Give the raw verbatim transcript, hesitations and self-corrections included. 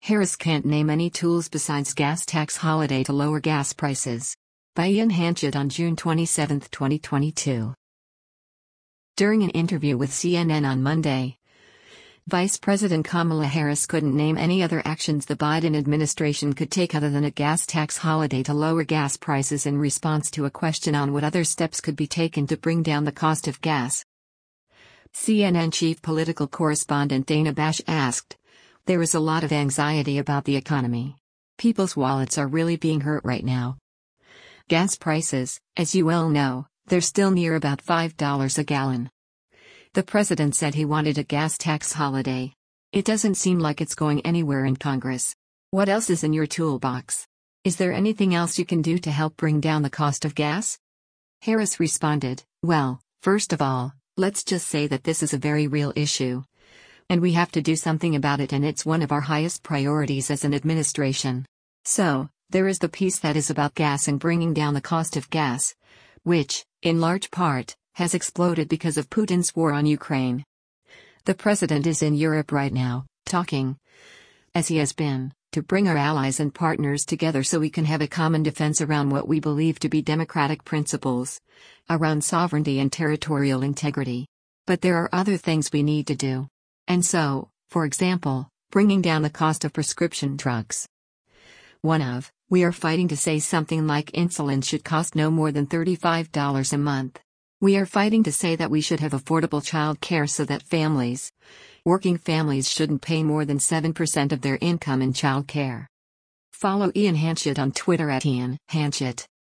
Harris can't name any tools besides gas tax holiday to lower gas prices. By Ian Hanchett on June twenty-seventh, twenty twenty-two. During an interview with C N N on Monday, Vice President Kamala Harris couldn't name any other actions the Biden administration could take other than a gas tax holiday to lower gas prices in response to a question on what other steps could be taken to bring down the cost of gas. C N N chief political correspondent Dana Bash asked, "There is a lot of anxiety about the economy. People's wallets are really being hurt right now. Gas prices, as you well know, they're still near about five dollars a gallon. The president said he wanted a gas tax holiday. It doesn't seem like it's going anywhere in Congress. What else is in your toolbox? Is there anything else you can do to help bring down the cost of gas?" Harris responded, "Well, first of all, let's just say that this is a very real issue. And we have to do something about it, and it's one of our highest priorities as an administration. So, there is the piece that is about gas and bringing down the cost of gas, which, in large part, has exploded because of Putin's war on Ukraine. The president is in Europe right now, talking, as he has been, to bring our allies and partners together so we can have a common defense around what we believe to be democratic principles, around sovereignty and territorial integrity. But there are other things we need to do. And so, for example, bringing down the cost of prescription drugs. One of, we are fighting to say something like insulin should cost no more than thirty-five dollars a month. We are fighting to say that we should have affordable child care so that families, working families shouldn't pay more than seven percent of their income in child care." Follow Ian Hanchett on Twitter at Ian Hanchett.